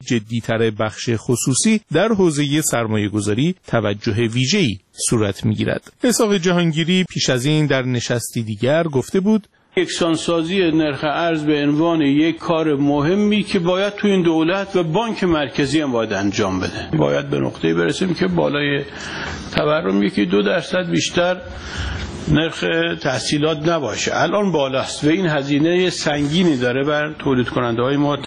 جدی‌تر بخش خصوصی در حوزه سرمایه‌گذاری توجه ویژه‌ای صورت می‌گیرد. اسحاق جهانگیری پیش از این در نشستی دیگر گفته بود: یکسانسازی نرخ ارز به عنوان یک کار مهمی که باید تو این دولت و بانک مرکزی هم باید انجام بده. باید به نقطه‌ای برسیم که بالای تورم 1-2% بیشتر نرخ تحصیلات نباشه. الان بالاست و این هزینه سنگینی داره بر تولید کننده های ما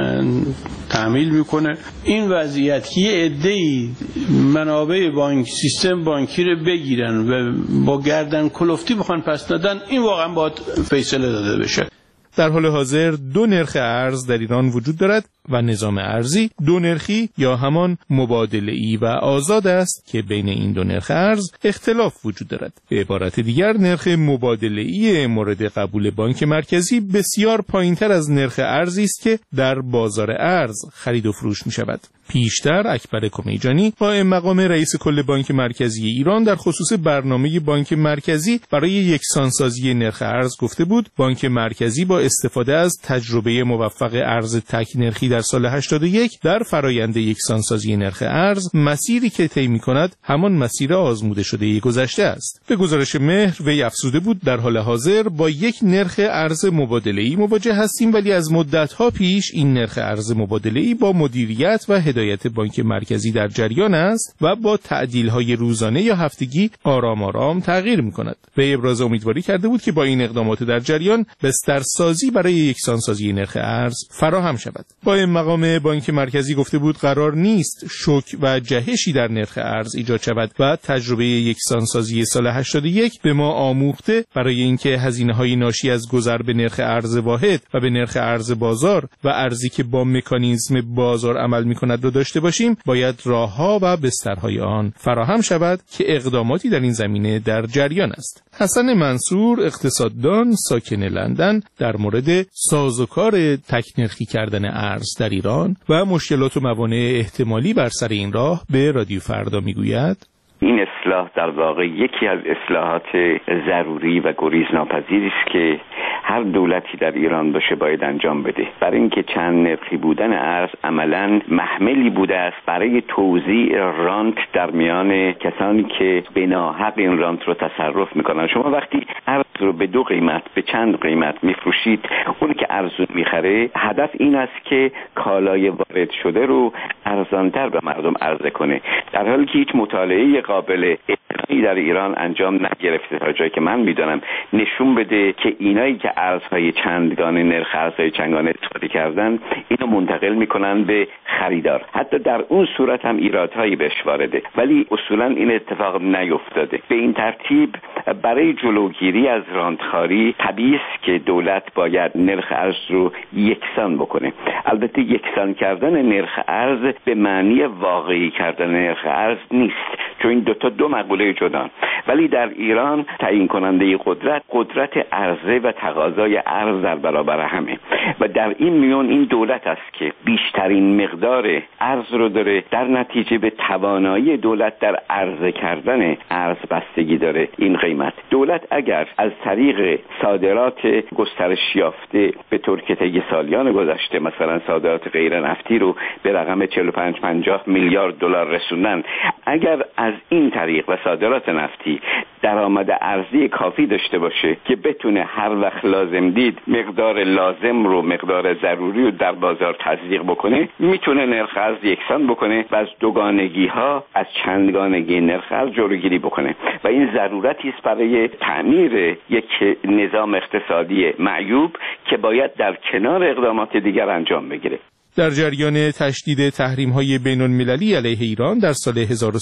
تحمیل میکنه. این وضعیت که یه عده‌ای منابع بانک سیستم بانکی رو بگیرن و با گردن کلفتی بخوان پس دادن، این واقعا باید فیصله داده بشه. در حال حاضر دو نرخ ارز در ایران وجود دارد و نظام ارزی دو نرخی یا همان مبادله‌ای و آزاد است که بین این دو نرخ ارز اختلاف وجود دارد. به عبارت دیگر نرخ مبادله‌ای مورد قبول بانک مرکزی بسیار پایین‌تر از نرخ ارزی است که در بازار ارز خرید و فروش می‌شود. پیشتر اکبر کمیجانی قائم مقام رئیس کل بانک مرکزی ایران در خصوص برنامه بانک مرکزی برای یکسانسازی نرخ ارز گفته بود بانک مرکزی با استفاده از تجربه موفق ارز تک نرخی در سال 81 در فرایند یکسانسازی نرخ ارز مسیری که طی می‌کند همان مسیر آزموده شده گذشته است. به گزارش مهر وی افزوده بود در حال حاضر با یک نرخ ارز مبادله‌ای مواجه هستیم، ولی از مدت‌ها پیش این نرخ ارز مبادله‌ای با مدیریت و هدایت بانک مرکزی در جریان است و با تعدیل‌های روزانه یا هفتگی آرام آرام تغییر می‌کند. وی ابراز امیدواری کرده بود که با این اقدامات در جریان بسترسازی برای یکسانسازی نرخ ارز فراهم شود. قائم مقام بانک مرکزی گفته بود قرار نیست شوک و جهشی در نرخ ارز ایجاد شود و تجربه یکسانسازی سال 81 به ما آموخته برای اینکه هزینه‌های ناشی از گذر به نرخ ارز واحد و به نرخ ارز بازار و ارزی که با مکانیزم بازار عمل می‌کند را داشته باشیم، باید راه‌ها و بسترهای آن فراهم شود که اقداماتی در این زمینه در جریان است. حسن منصور اقتصاددان ساکن لندن در مورد سازوکار تکنرخی کردن ارز در ایران و مشکلات و موانع احتمالی بر سر این راه به رادیو فردا میگوید: این اصلاح در واقع یکی از اصلاحات ضروری و گریزناپذیری است که هر دولتی در ایران باشه باید انجام بده. برای اینکه چند نرخی بودن ارز عملاً محملی بوده است برای توزیع رانت در میان کسانی که بناحق این رانت رو تصرف میکنن. شما وقتی ارز رو به دو قیمت به چند قیمت میفروشید، اون که ارزون میخره هدف این است که کالای وارد شده رو ارزانتر به مردم عرضه کنه، در حالی که هیچ مطالعه قابل اطلاعی در ایران انجام نگرفته تا جایی که من میدونم نشون بده که اینایی که ارزهای چندگانه نرخ ارزهای چندگانه استفاده کردن اینو منتقل میکنن به خریدار. حتی در اون صورت هم ایرادهایی بهش وارده، ولی اصولا این اتفاق نیفتاده. به این ترتیب برای جلوگیری از رانتخواری طبیعی است که دولت باید نرخ ارز رو یکسان بکنه. البته یکسان کردن نرخ ارز به معنی واقعی کردن نرخ ارز نیست، چون این دو مقوله جدا. ولی در ایران تعیین کننده قدرت عرضه و تقاضای ارز در برابر همه و در این میون این دولت است که بیشترین مقدار ارز رو داره. در نتیجه به توانایی دولت در عرضه کردن ارز بستگی داره. این قیمت دولت اگر از طریق صادرات گسترش یافته به طور که طی سالیان گذشته مثلا صادرات غیر نفتی رو به رقم 45-50 میلیارد دلار رسوندن، اگر از این طریق و صادرات نفتی درآمد ارزی کافی داشته باشه که بتونه هر وقت لازم دید مقدار لازم رو مقدار ضروری رو در بازار تزریق بکنه، میتونه نرخ ارز یکسان بکنه و از دوگانگی ها از چندگانگی نرخ ارز جلوگیری بکنه و این ضرورتی است برای تعمیر یک نظام اقتصادی معیوب که باید در کنار اقدامات دیگر انجام بگیره. در جریان تشدید تحریم‌های بین‌المللی علیه ایران در سال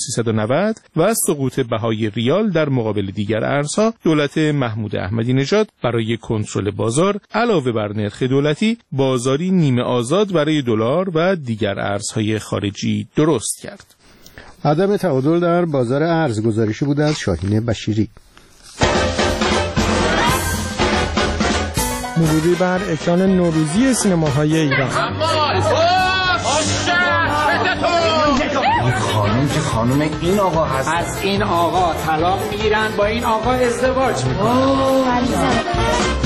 1390 و سقوط بهای ریال در مقابل دیگر ارزها، دولت محمود احمدی نژاد برای کنترل بازار علاوه بر نرخ دولتی، بازاری نیمه آزاد برای دلار و دیگر ارزهای خارجی درست کرد. عدم تعادل در بازار ارز گزارشی بود از شاهین بشیری. مروری بر اکران نوروزی سینماهای ایران. این خانم که خانم این آقا هست. از این آقا طلاق میگیرن، با این آقا ازدواج میکنن.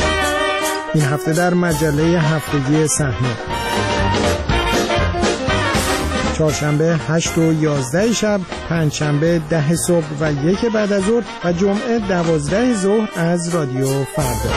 این هفته در مجله هفتگی صحنه. چهارشنبه 8 و 11 شب، پنجشنبه 10 صبح و 1 بعد از ظهر و جمعه 12 ظهر از رادیو فردا.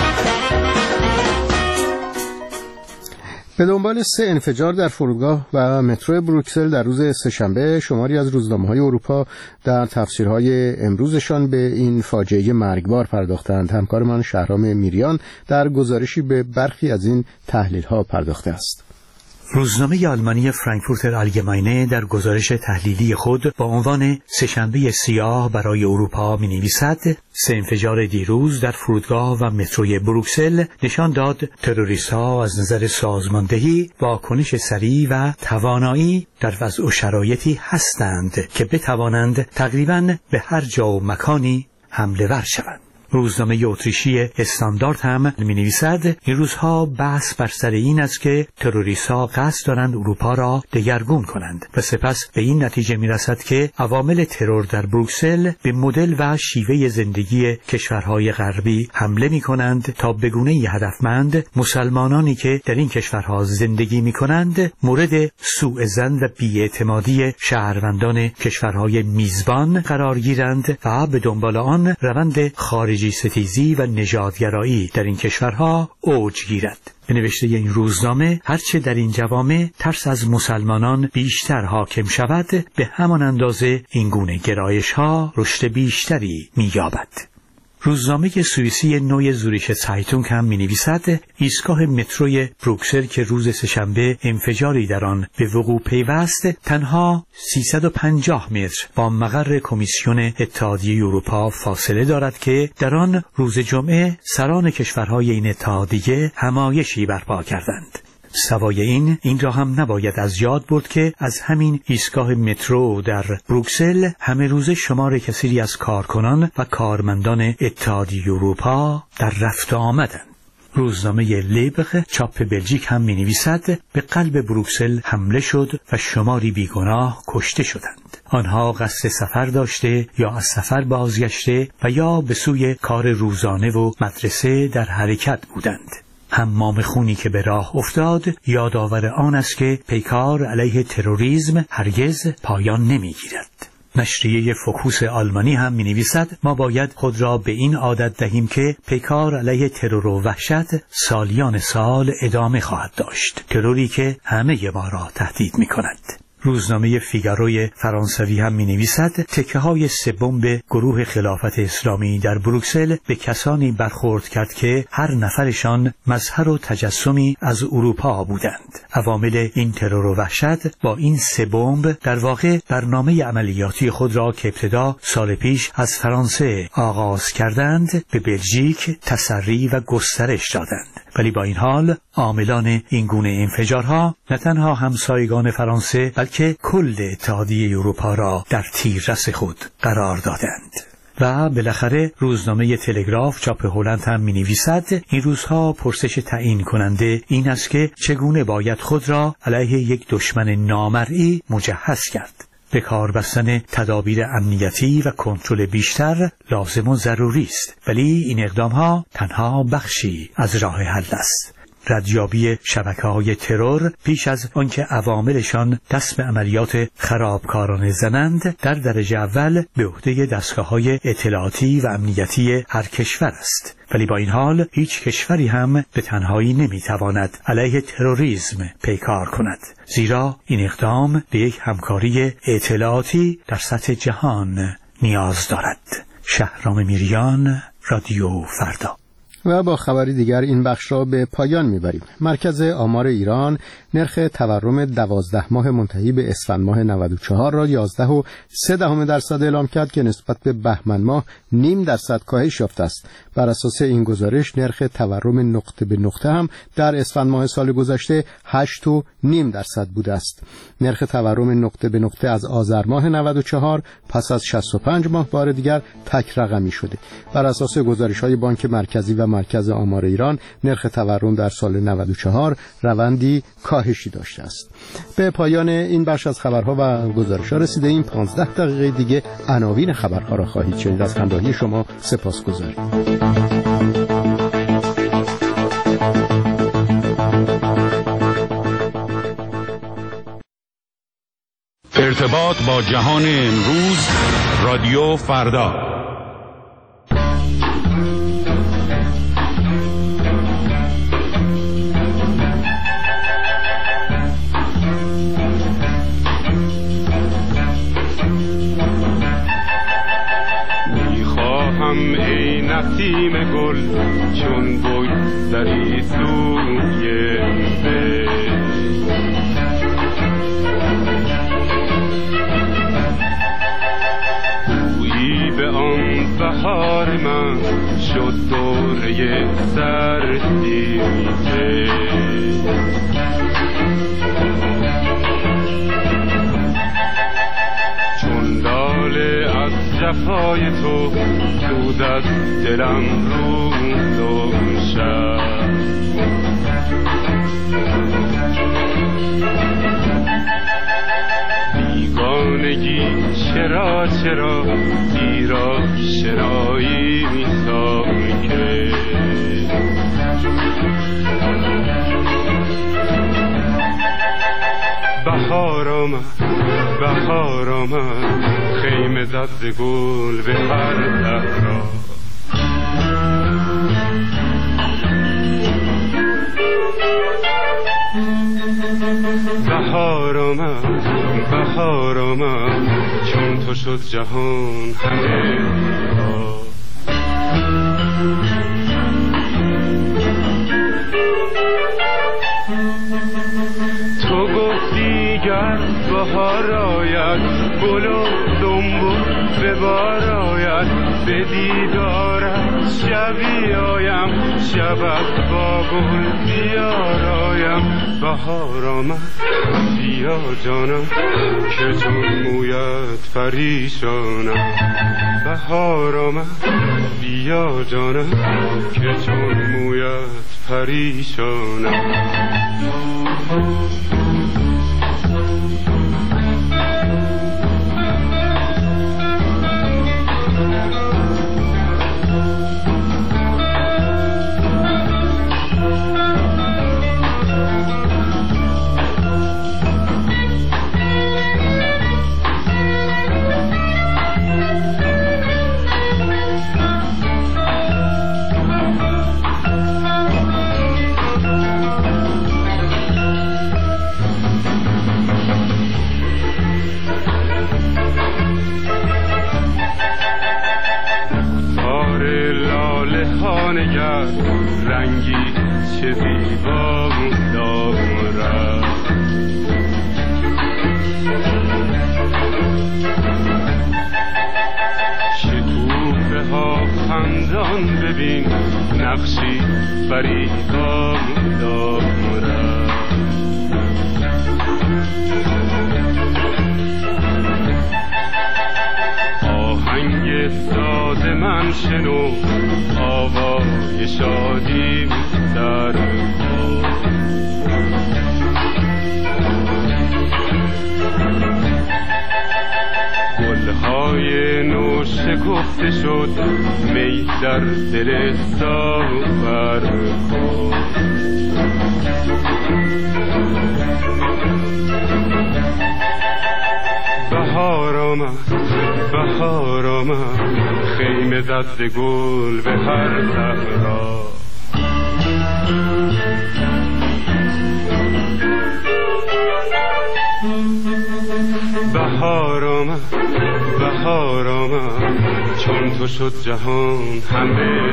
به دنبال 3 انفجار در فرودگاه و مترو بروکسل در روز سه‌شنبه، شماری از روزنامه‌های اروپا در تفسیرهای امروزشان به این فاجعه مرگبار پرداختند. همکار من شهرام میریان در گزارشی به برخی از این تحلیل‌ها پرداخته است. روزنامه آلمانی فرانکفورتر آلگماینه در گزارش تحلیلی خود با عنوان سه‌شنبه سیاه برای اروپا می‌نویسد: 3 انفجار دیروز در فرودگاه و متروی بروکسل نشان داد تروریست‌ها از نظر سازماندهی، واکنش سریع و توانایی در وضع و شرایطی هستند که بتوانند تقریباً به هر جا و مکانی حمله ور شوند. روزنامه اتریشی استاندارد هم می‌نویسد این روزها بحث بر سر این است که تروریست‌ها قصد دارند اروپا را دگرگون کنند و سپس به این نتیجه می‌رسد که عوامل ترور در بروکسل به مدل و شیوه زندگی کشورهای غربی حمله می‌کنند تا به گونه‌ای هدفمند مسلمانانی که در این کشورها زندگی می‌کنند مورد سوء ظن و بی‌اعتمادی شهروندان کشورهای میزبان قرار گیرند و به دنبال آن روند خارجی ستیزی و نژادگرایی در این کشورها اوج گیرد. به نوشته این روزنامه هرچه در این جوامع ترس از مسلمانان بیشتر حاکم شود، به همان اندازه این گونه گرایش‌ها رشد بیشتری می‌یابد. روزنامه سوئیسی نوی زوریش سایتونگ هم می‌نویسد ایستگاه متروی بروکسل که روز سه‌شنبه انفجاری در آن به وقوع پیوست تنها 350 متر با مقر کمیسیون اتحادیه اروپا فاصله دارد که در آن روز جمعه سران کشورهای این اتحادیه همایشی برپا کردند. سوای این را هم نباید از یاد برد که از همین ایستگاه مترو در بروکسل همه روزه شمار کثیری از کارکنان و کارمندان اتحادیه اروپا در رفت آمدند. روزنامه لیبق چاپ بلژیک هم می‌نویسد به قلب بروکسل حمله شد و شماری بیگناه کشته شدند. آنها قصد سفر داشته یا از سفر بازگشته و یا به سوی کار روزانه و مدرسه در حرکت بودند. حمام خونی که به راه افتاد یادآور آن است که پیکار علیه تروریسم هرگز پایان نمی‌گیرد. نشریه فوکوس آلمانی هم می‌نویسد ما باید خود را به این عادت دهیم که پیکار علیه ترور و وحشت سالیان سال ادامه خواهد داشت، تروری که همه ما را تهدید می‌کند. روزنامه فیگاروی فرانسوی هم می‌نویسد تکه‌های 3 بمب گروه خلافت اسلامی در بروکسل به کسانی برخورد کرد که هر نفرشان مظهر و تجسمی از اروپا بودند. عوامل این ترور و وحشت با این 3 بمب در واقع برنامه عملیاتی خود را که ابتدا سال پیش از فرانسه آغاز کردند به بلژیک تسری و گسترش دادند. ولی با این حال عاملان این گونه انفجارها نه تنها همسایگان فرانسه بلکه کل اتحادیه اروپا را در تیررس خود قرار دادند. و بالاخره روزنامه تلگراف چاپ هلند هم می‌نویسد این روزها پرسش تعیین کننده این است که چگونه باید خود را علیه یک دشمن نامرئی مجهز کرد. به کار بستن تدابیر امنیتی و کنترل بیشتر لازم و ضروری است، ولی این اقدام‌ها تنها بخشی از راه حل است. ردیابی شبکه‌های ترور پیش از آنکه عواملشان دست به عملیات خرابکارانه زنند در درجه اول به عهده دستگاه‌های اطلاعاتی و امنیتی هر کشور است. ولی با این حال هیچ کشوری هم به تنهایی نمیتواند علیه تروریسم پیکار کند، زیرا این اقدام به یک همکاری اطلاعاتی در سطح جهان نیاز دارد. شهرام میریان، رادیو فردا. و با خبری دیگر این بخش را به پایان میبریم. مرکز آمار ایران نرخ تورم 12 ماه منتهی به اسفند ماه 94 را 11.3% اعلام کرد که نسبت به بهمن ماه 0.5% کاهش یافته است. بر اساس این گزارش نرخ تورم نقطه به نقطه هم در اسفند ماه سال گذشته 8.5% بوده است. نرخ تورم نقطه به نقطه از آذر ماه 94 پس از 65 ماه بار دیگر تک رقمی شده. بر اساس گزارش‌های بانک مرکزی و مرکز آمار ایران نرخ تورم در سال 94 روندی کاهشی داشته است. به پایان این بخش از خبرها و گزارش‌ها رسیده این 15 دقیقه دیگه عناوین خبرها را خواهید شنید. از همراهی شما سپاسگزاریم. ارتباط با جهان امروز، رادیو فردا. میخواهم ای نسیم گل چون بگذری سوی به آن بهار من شد دوره سردی چون لاله از جفای تو سوزد دلم روز و شب بیگانگی چرا ایرا شرایی میساکه بهار آمد خیمه زد ز گل به هر صحرا بهار آمد چون تو شد جهان همه تو گفتی گر بهار آید گل و دنبل به بار آید به دیدارت شبی آیم شبت با گل بیارایم بهار آمد بیا جانم که چون مویت پریشانم بهار آمد بیا جانم که چون مویت پریشانم رنگی چه زیبا دارد شکوفه ها خندان ببین نقشی فریبا دارد آهنگ ساز من شنو آوای شادی در گلهای نو شکفته شد می در دل ساغر بهار آمد خیمه زد ز گل به هر صحرا بهار آمد چون تو شد جهان همه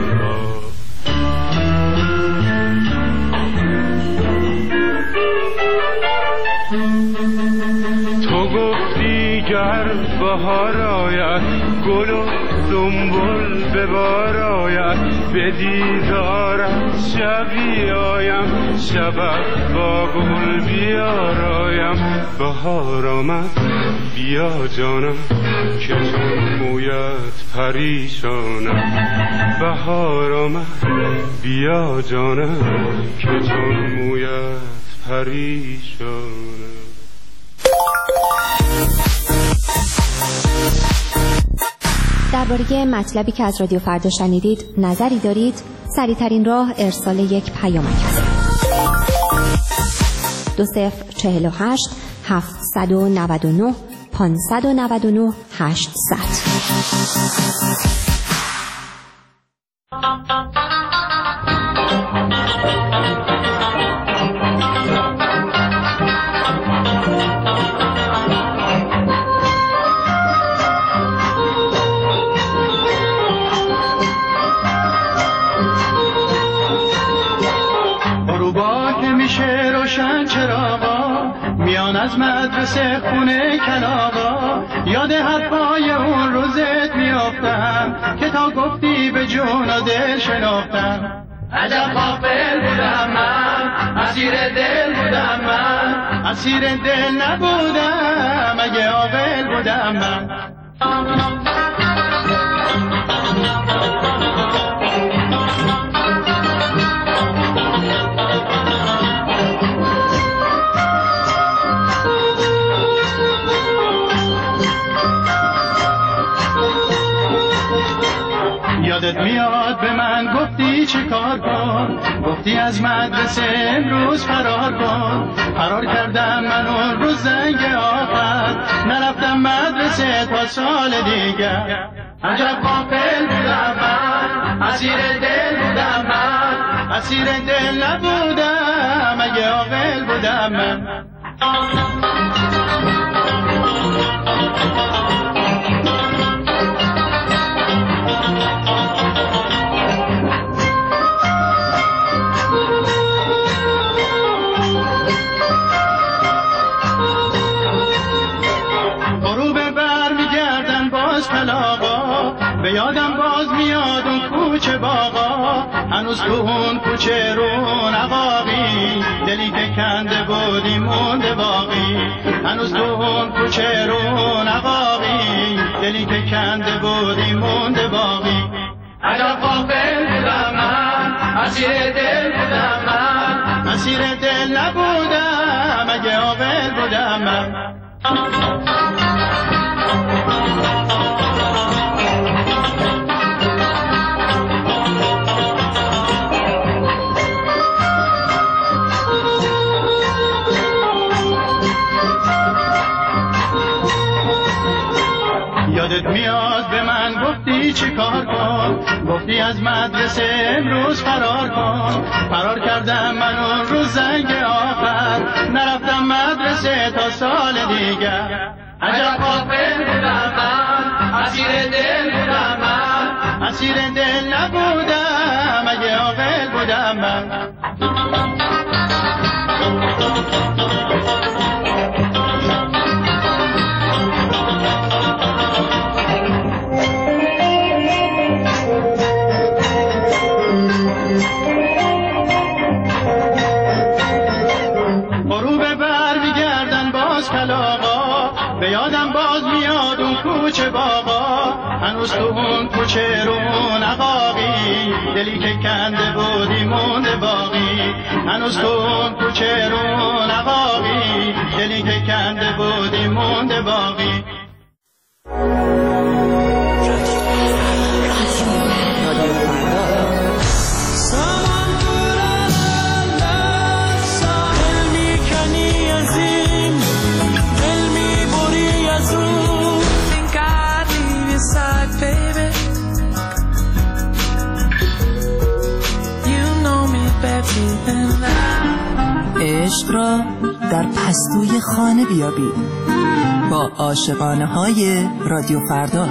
تو گفتی گر بهار آید گل و دنبل به بار آید به دیدارت شبی آیم شبت با گل بیارایم بهار آمد بیا جانم که چون مویت پریشانم بهار آمد بیا جانم که چون مویت پریشانم. درباره مطلبی که از رادیو فردا شنیدید نظری دارید؟ سریع‌ترین راه ارسال یک پیامک است. 2048 799 599 800. از مدرسه خونه کلاغا یاد حرفای اون روزت میافتم که تا گفتی به جون و دل شناختم. عجب غافل بودم من، اسیر دل بودم من، اسیر دل نبودم اگه عاقل بودم من. یادت میاد به من گفتی چه کار کن، گفتی از مدرسه امروز فرار کن. فرار کردم من اون روز زنگ آخر، نرفتم مدرسه تا سال دیگر. عجب غافل بودم من، اسیر دل بودم من، اسیر دل نبودم اگه عاقل بودم من. به یادم باز میاد اون کوچه باغا، هنوز تو اون کوچه رو نقابی، دلی که کنده بودی مونده باقی. هنوز تو اون کوچه رو نقابی، دلی که کنده بودی مونده باقی. عجب غافل بودم من، اسیر دل بودم من، اسیر دل نبودم اگه عاقل بودم من. یادت میاد به من گفتی چی کار کن، گفتی از مدرسه امروز فرار کن. فرار کردم من اون روز زنگ آخر، نرفتم مدرسه تا سال دیگر. عجب غافل بودم من، اسیر دل بودم من، اسیر دل نبودم اگه عاقل بودم من. به یادم باز میاد اون کوچه باغا، هنوز تو اون کوچه رو نقابی، دلی که کنده بودی مونده باقی. هنوز تو اون کوچه رو نقابی، دلی که کنده بودی مونده باقی. عشق را در پستوی خانه بیابید با عاشقانه های رادیو فردا.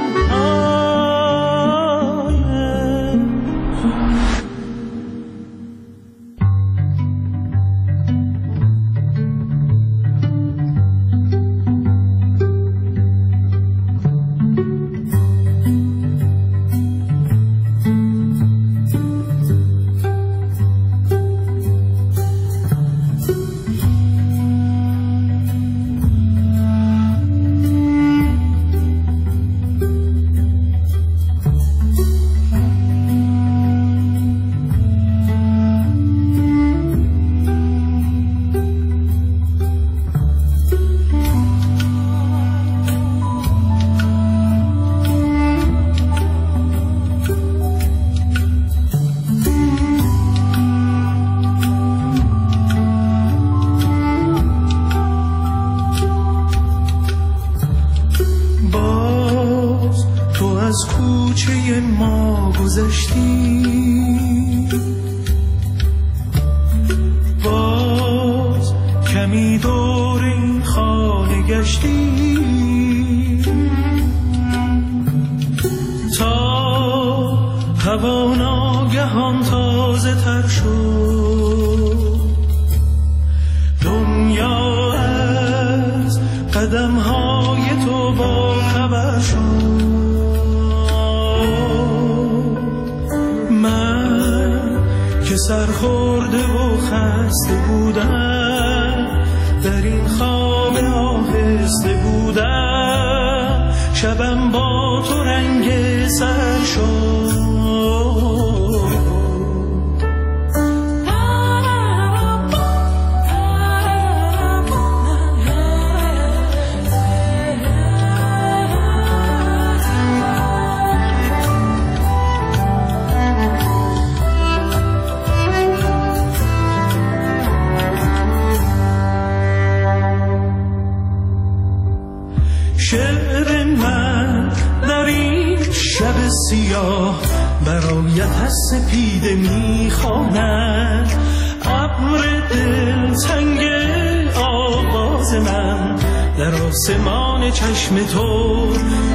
از کوچه ما گذشتی، باز کمی دور این خانه گشتی، تا هوا ناگهان تازه تر شد، دنیا از قدم های تو با خبر شد. من که سرخورده و خسته بودم، در این خواب آهسته بودم، شبم با تو رنگ سر شد. شعر من در این شب سیاه برایت از سپیده میخواند، ابر دلتنگ آواز من در آسمان چشم تو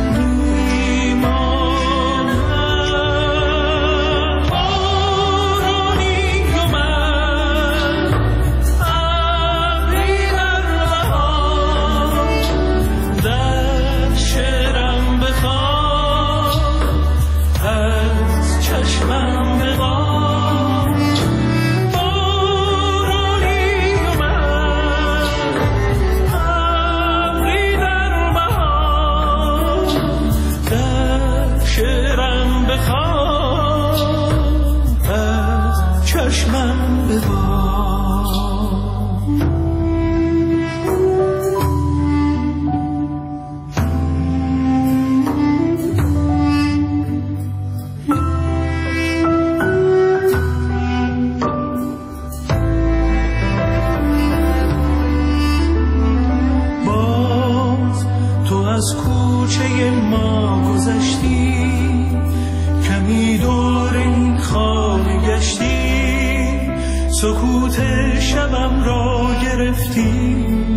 سکوت شبم را گرفتی.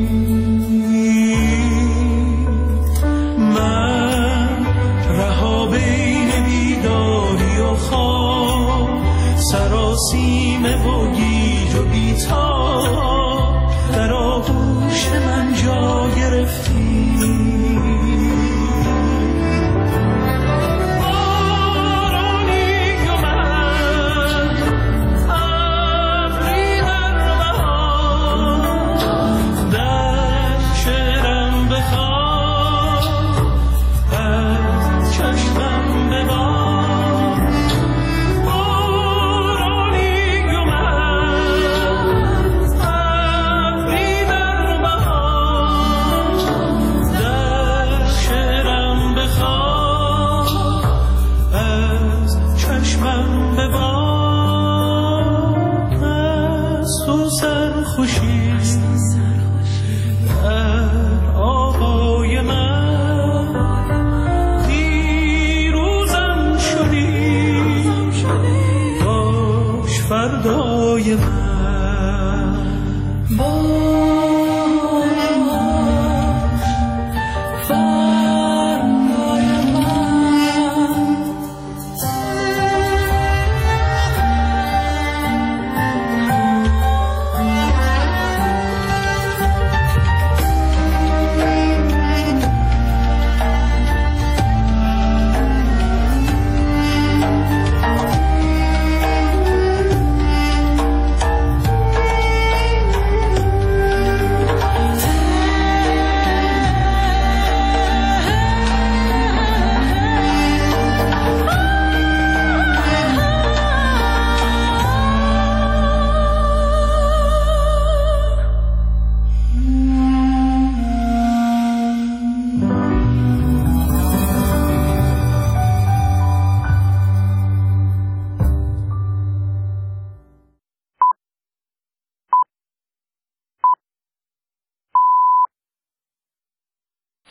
من رها بین بیداری و خواب، سراسیم و گیج و بیتاب، در آغوش من جا گرفتی.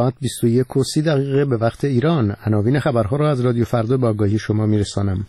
21:30 به وقت ایران. عناوین خبرها را از رادیو فردا به آگاهی شما میرسانم.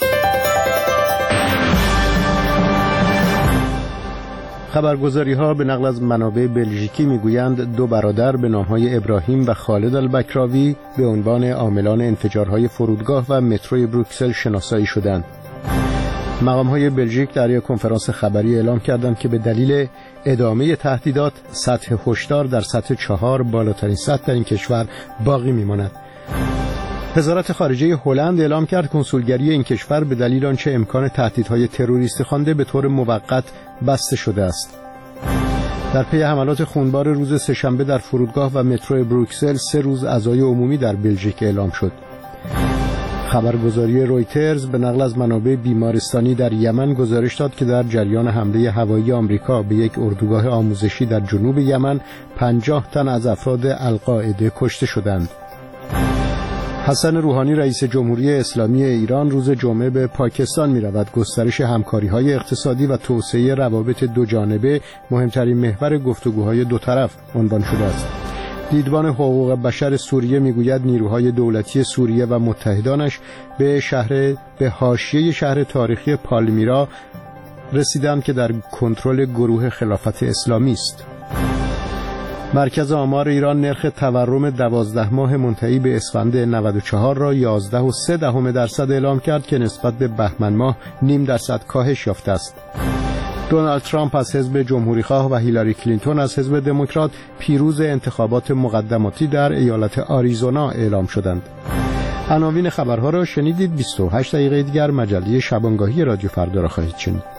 خبرگزاری‌ها به نقل از منابع بلژیکی میگویند دو برادر به نام‌های ابراهیم و خالد البکراوی به عنوان عاملان انفجارهای فرودگاه و مترو بروکسل شناسایی شدند. مقام‌های بلژیک در یک کنفرانس خبری اعلام کردند که به دلیل ادامه تهدیدات سطح هشدار در سطح 4 بالاترین سطح در این کشور باقی می‌ماند. وزارت خارجه هلند اعلام کرد کنسولگری این کشور به دلیل آنچه امکان تهدیدهای تروریستی خوانده به طور موقت بسته شده است. در پی حملات خونبار روز سه‌شنبه در فرودگاه و مترو بروکسل 3 روز عزای عمومی در بلژیک اعلام شد. خبرگزاری رویترز به نقل از منابع بیمارستانی در یمن گزارش داد که در جریان حمله هوایی آمریکا به یک اردوگاه آموزشی در جنوب یمن 50 تن از افراد القاعده کشته شدند. حسن روحانی رئیس جمهوری اسلامی ایران روز جمعه به پاکستان می‌رود. گسترش همکاری‌های اقتصادی و توسعه روابط دو جانبه مهمترین محور گفتگوهای دو طرف عنوان شده است. دیدبان حقوق بشر سوریه میگوید نیروهای دولتی سوریه و متحدانش به حاشیه شهر تاریخی پالمیرا رسیدند که در کنترل گروه خلافت اسلامی است. مرکز آمار ایران نرخ تورم 12 ماه منتهی به اسفند 94 را 11.3% اعلام کرد که نسبت به بهمن ماه 0.5% کاهش یافته است. دونالد ترامپ از حزب جمهوریخواه و هیلاری کلینتون از حزب دموکرات پیروز انتخابات مقدماتی در ایالت آریزونا اعلام شدند. عناوین خبرها را شنیدید. 28 دقیقه دیگر مجله شبانگاهی رادیو فردا را خواهید شنید.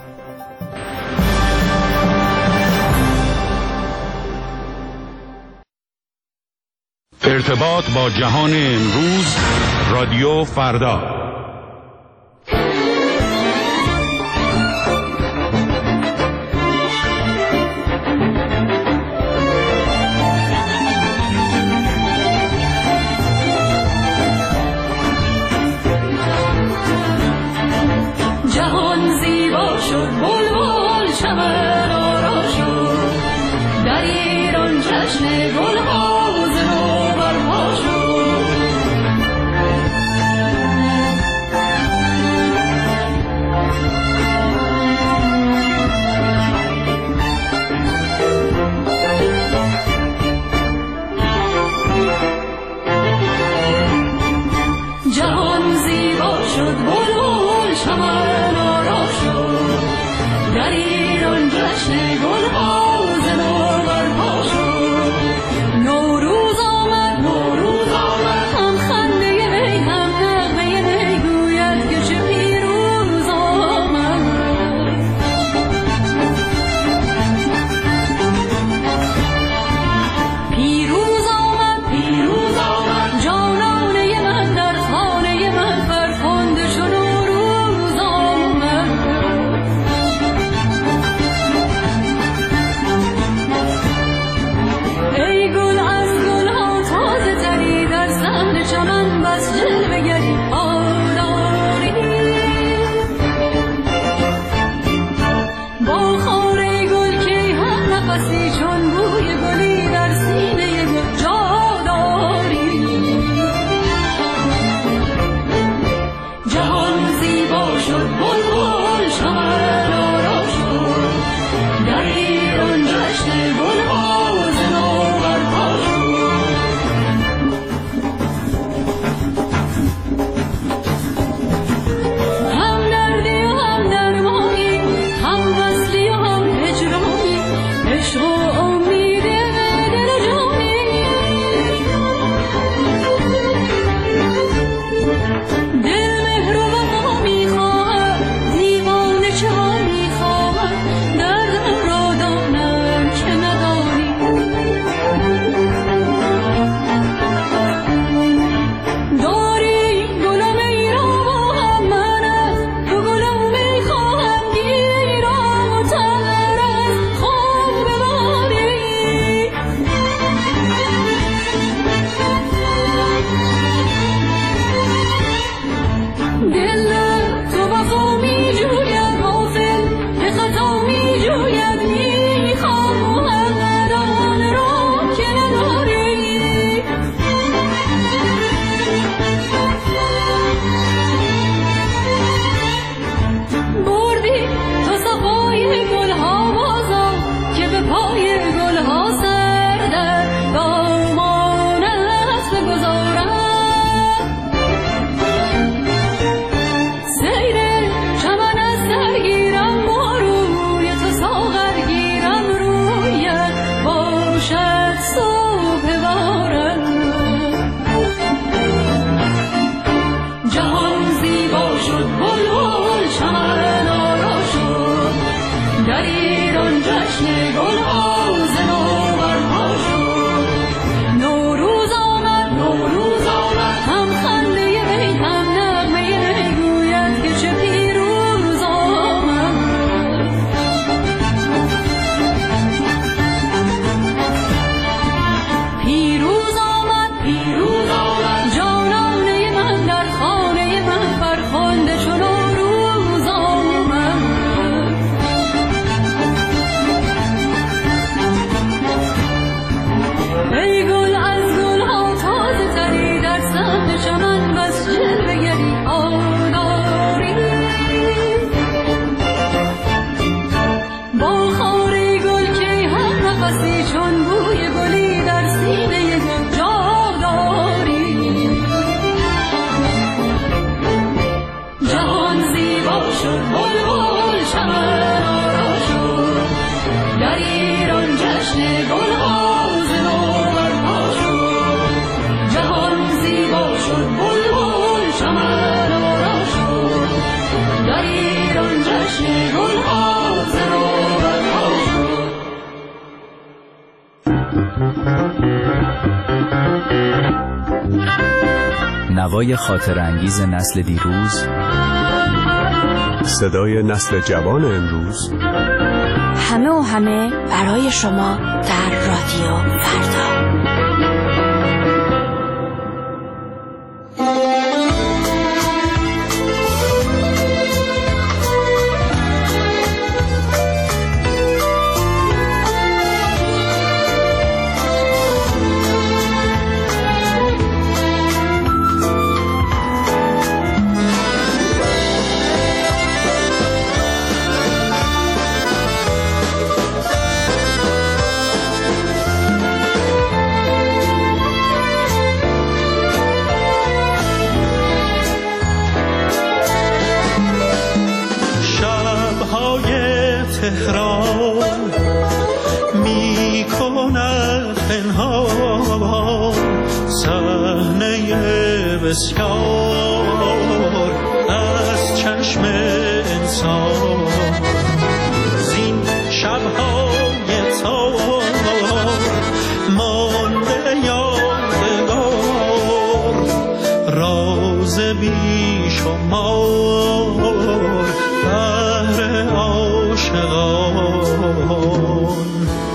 ارتباط با جهان امروز، رادیو فردا. جهان زیبا شد، بلبل چمن آرا شد، در ایران جشن گل‌ها ز نو برپا شد. نوای خاطر انگیز نسل دیروز، صدای نسل جوان امروز، همه و همه برای شما در رادیو فردا. تهران می کند پنهان صحنه بسیار از چشم انسان. زین شب‌های تار مانده یادگار راز بی شمار بهر عاشقان.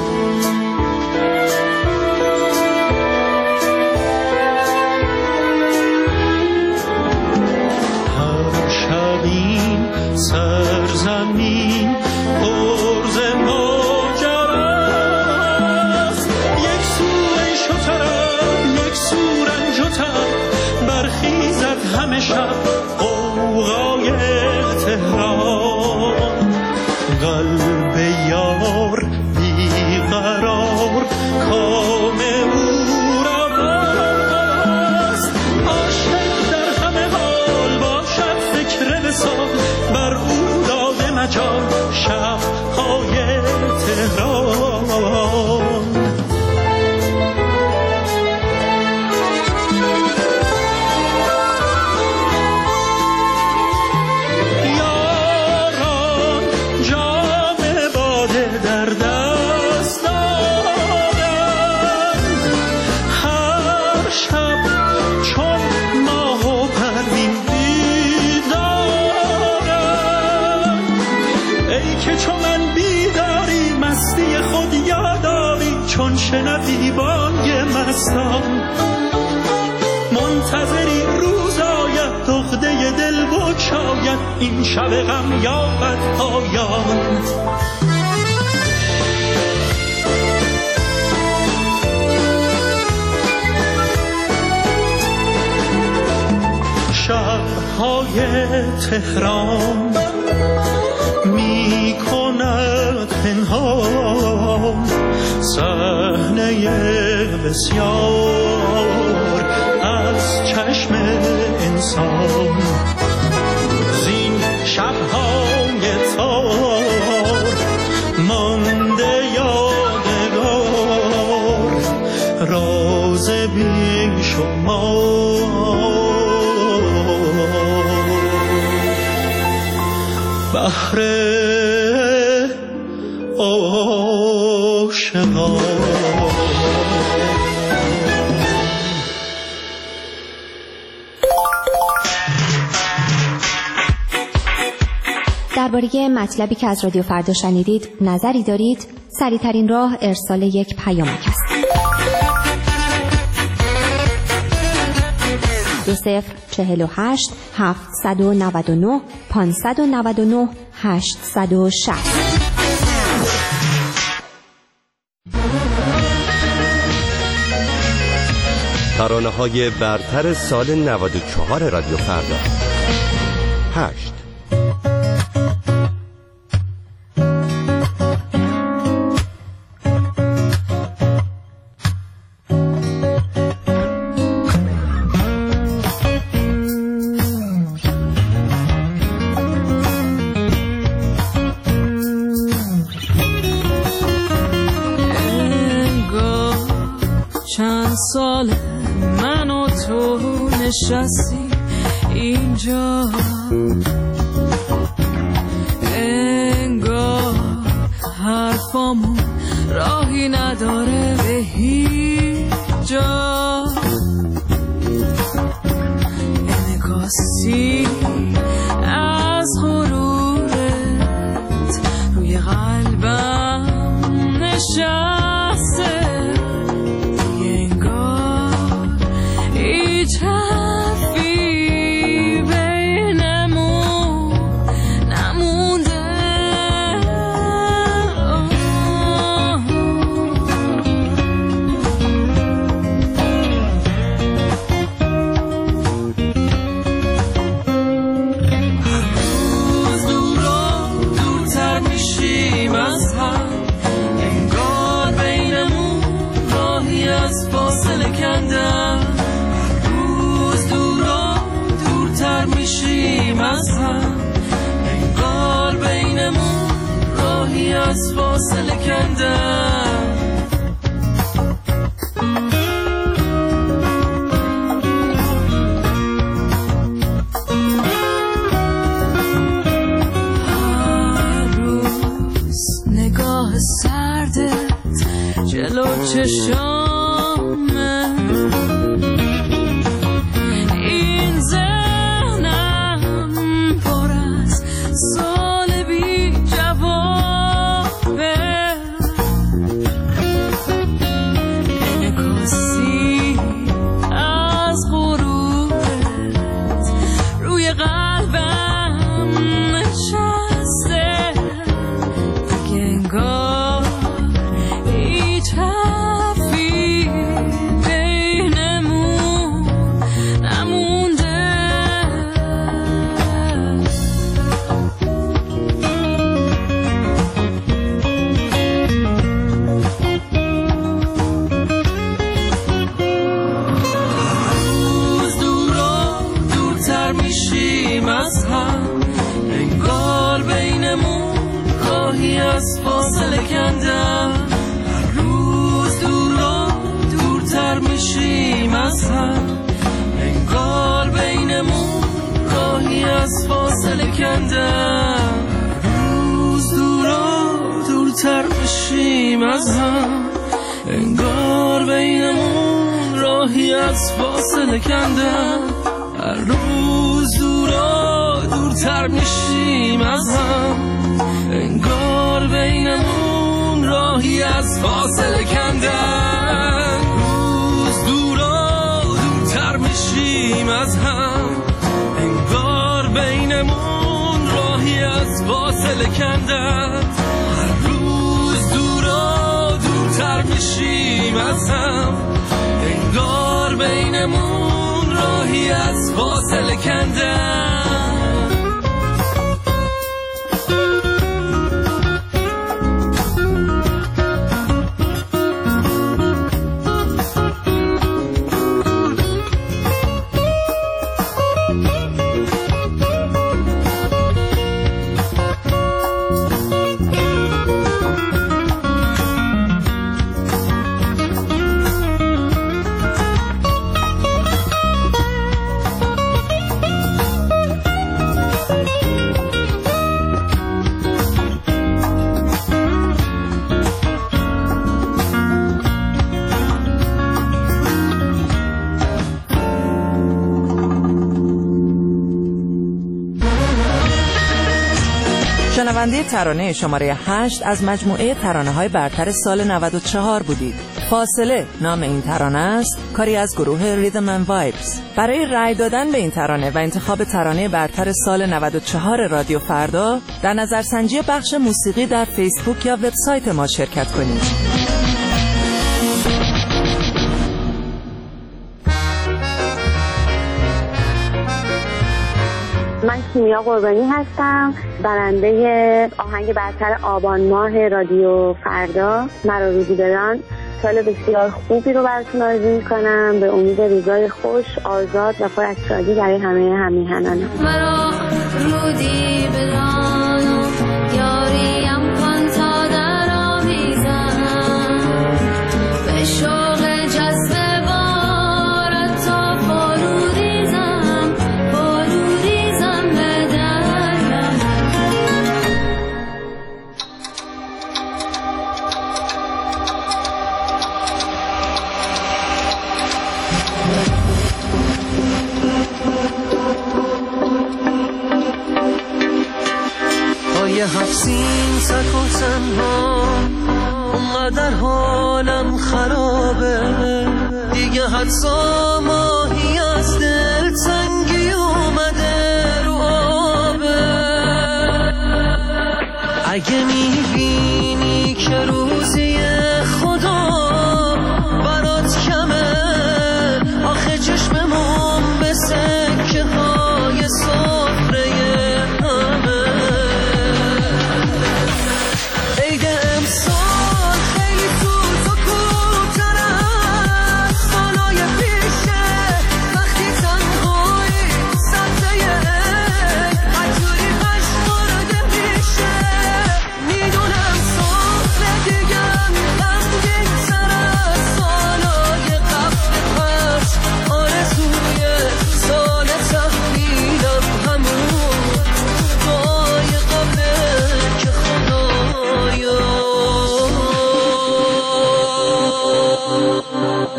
هر شب این سرزمین پر ز ماجراست، یک سو عیش و طرب یک سو رنج و تب برخیزد همه شب غوغای تهران. قلب یار بیقرار کام او را بست، عاشق در همه حال باشد فکر وصال بر او داده مجال شب‌های تهران. چون شنوی بانگ مستان منتظری روز آید دغده دل بگشاید این شب غم یابد پایان. شب‌های تهران می کند پنهان صحنه بسیار از چشم انسان. زین شب‌های تار مانده یادگار راز بی شمار بهر عاشقان. درباره مطلبی که از رادیو فردا شنیدید نظری دارید؟ سریع‌ترین راه ارسال یک پیامک است. 2048 799 599 860. ترانه‌های برتر سال 94 رادیو فردا. 8 سال من و تو نشستی اینجا، انگار حرفامون راهی نداره به هیچ جا. کندم. روز دورتر میشیم از هم، انگار بینمون راهی از فاصله کندم. سردت جلو چشامه، این ذهنم پر از سال بی جوابه، انعکاسی از غروبت روی قلبم نشسته، دیگه انگار از فاصله کندم. روز دورتر میشیم از هم، انگار بینمون راهی از فاصله کندم. روز دورتر میشیم از هم، انگار بینمون راهی از فاصله کندم. روز دورتر میشیم از هم، انگار بینمون راهی از فاصله کندن. روز دورتر میشیم از هم، انگار بینمون راهی از فاصله کندن. روز دورتر میشیم از هم، انگار بینمون راهی از فاصله کندن. شنونده ترانه شماره 8 از مجموعه ترانه‌های برتر سال 94 بودید. فاصله نام این ترانه است، کاری از گروه ریدم اند وایبز. برای رأی دادن به این ترانه و انتخاب ترانه برتر سال 94 رادیو فردا، در نظرسنجی بخش موسیقی در فیسبوک یا وبسایت ما شرکت کنید. من کیمیا قربانی هستم، برنده آهنگ برتر آبان ماه رادیو فردا. مرا روزی بدان. سال بسیار خوبی رو براتون آرزو می‌کنم، به امید روزای خوش، آزاد و پر از شادی برای همه همیهنانم. مرا روزی بدان یاریم کن تا در آویزم، به شوق جذب بارت تا فروریزم به درم. پای حفظین سک و تنها، اونقدر حالم خرابه دیگه، حدسا ماهی از دل تنگی اومده رو آبه. اگه میبینی که روزی خدا برات کمه، آخه چشممون به سکه های صفره همه. عید امسال خیلی سوز و کوتر از سالای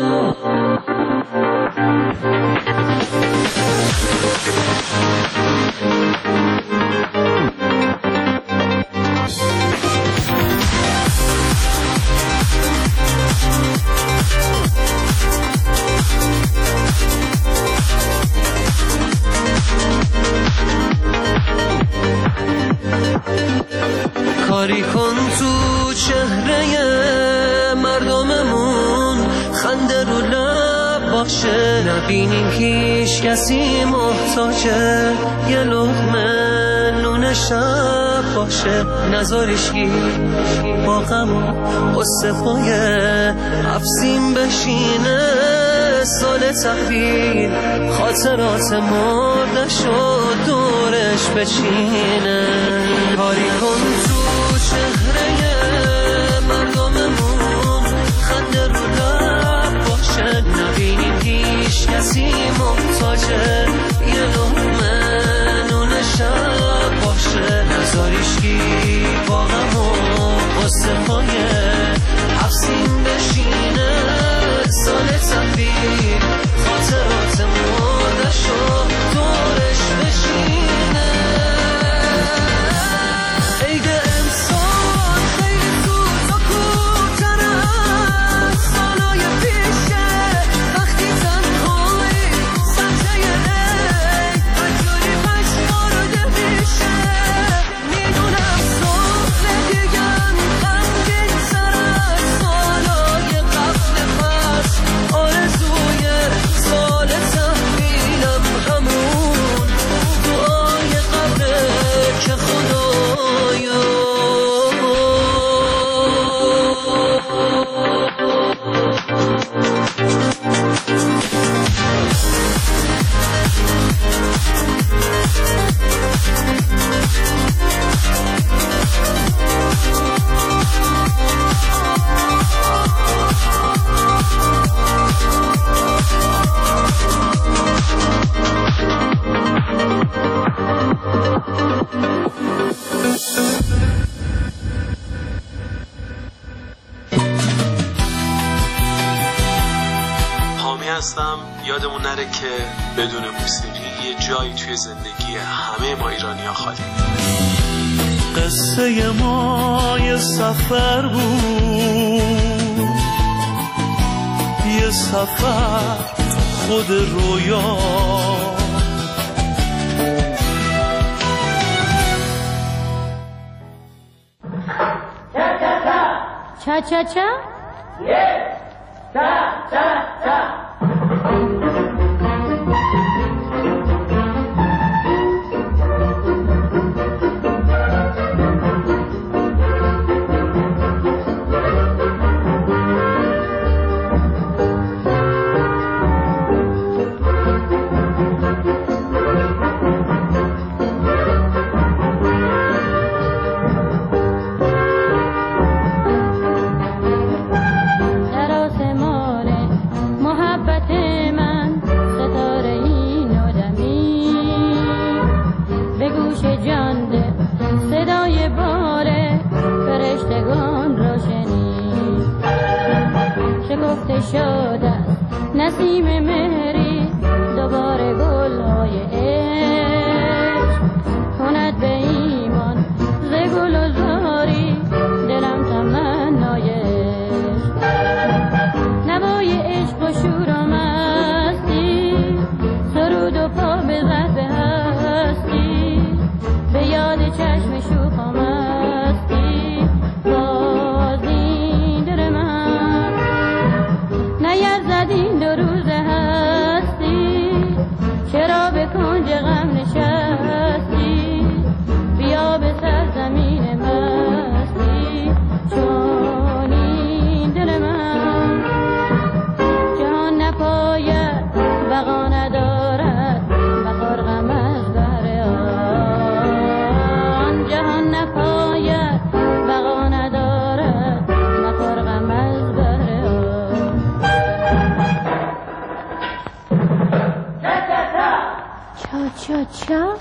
کاری کن تو چهره مردممون خنده رو لب باشه، نبینیم هیچ کسی محتاجه، یه لقمه نون شب باشه، نذاریشگی با غم و قصه پای حفظیم بشینه، سال تحویل خاطرات مردش و دورش بچینه. کاری کن تو چهره مردممون خنده رو لب باشه، نبینیم هیچ کسی محتاجه، یه لقمه نون شب باشه، نذاریشگی با غم و قصه پای حفظیم بشینه، سال تحویل خاطرات مردش و دورش بشینه. عید امسال خیلی زود و کوتاه از سالای پیشه، وقتی تنهایی سمته عید هرجوری پشمارده میشه، میدونم صبح دیگم غمگین سر از سالای قبل پس، آرزوی سال تحویلم همون دعای قبله که خدایا حامی هستم. یادمون نره که بدون موسیقی یه جایی توی زندگی همه ما ایرانی‌ها خالی. قصه ما یه سفر بود، یه سفر خود رویا، چا چا چا نسیم مهری دوباره گل‌های عشق کند به ایمان ز گل و زاری دلم تمنای عشق، نوای عشق و شور و مستی سرود و پا بزد به هستی، به یاد چشم شوخ و مستی باز این دل من نیرزد این دو روز هستی، چرا به کنج غم نشستی، بیا به سرزمین مستی، چون این دل من جهان نپاید بقا ندارد، بخور غم از بهر آن، جهان نپاید بقا ندارد، بخور غم از بهر آن. چا چا چا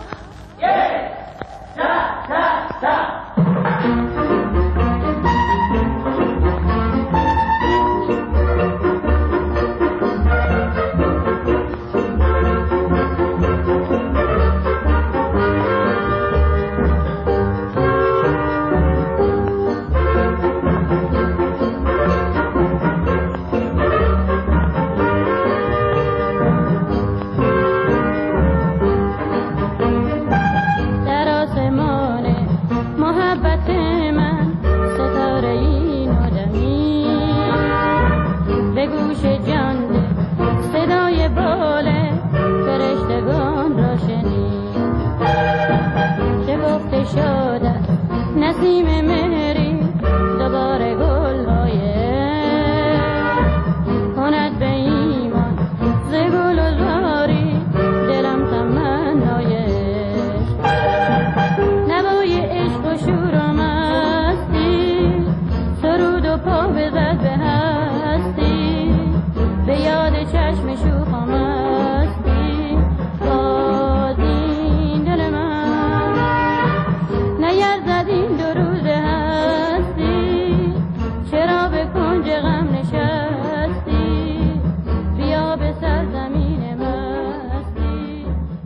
چشم شوخم هستی باز این دل من نیرزد این دو روز هستی چرا به کنج غم نشستی بیا به سرزمین مستی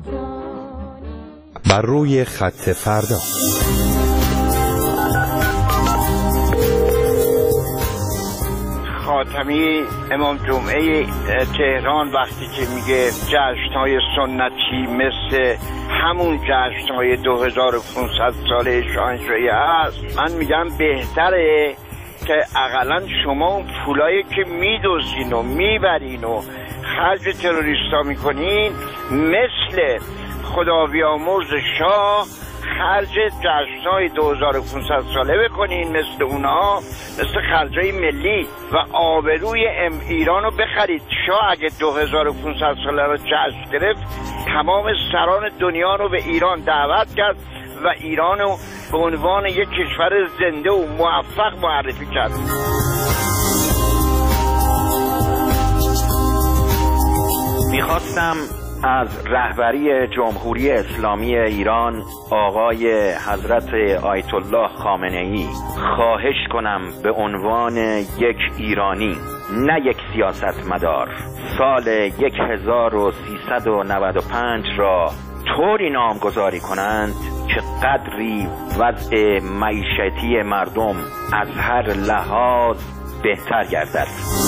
بر روی خط فردا. خاتمی امام جمعه تهران وقتی که میگه جشن‌های سنتی مثل همون جشن‌های 2500 ساله شاهنشاهی هست، من میگم بهتره که اقلا شما اون پولایی که میدوزین و میبرین و خرج تروریستا میکنین مثل خدا بیامرز شاه خرج جشن‌های 2500 ساله بکنین مثل اونها، مثل خرجای ملی و آبروی ایران رو بخرید. شاه اگه 2500 ساله رو جشن گرفت تمام سران دنیا رو به ایران دعوت کرد و ایران رو به عنوان یک کشور زنده و موفق معرفی کرد. میخواستم از رهبری جمهوری اسلامی ایران آقای حضرت آیت الله خامنه‌ای خواهش کنم به عنوان یک ایرانی نه یک سیاستمدار سال 1395 را طوری نامگذاری کنند که قدری وضع معیشتی مردم از هر لحاظ بهتر گردد.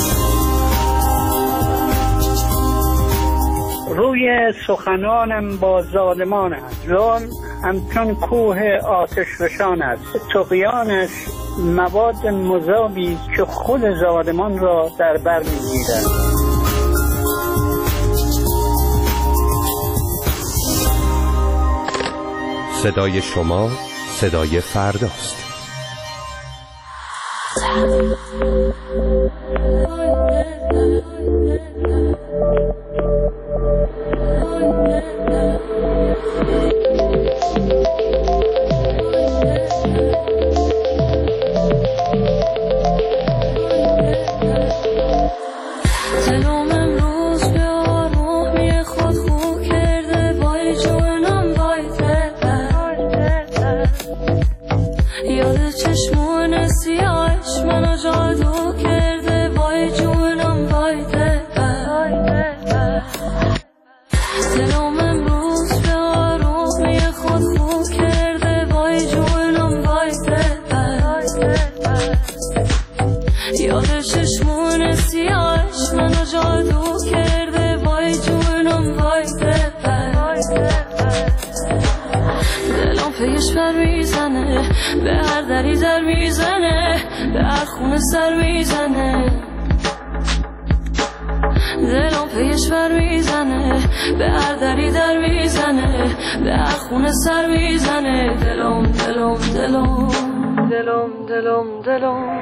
روی سخنانم با ظالمان است، ظلم همچون کوه آتش فشان است، طغیانش مواد مذابی که خود ظالمان را در بر می‌گیرد. صدای شما صدای فرداست. به هر دری در میزنه، به هر خونه سر میزنه، دلم پیش بر میزنه، به هر دری در میزنه، به هر خونه سر میزنه، دلم دلم دلم دلم دلم دلم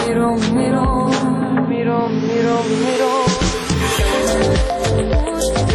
میرم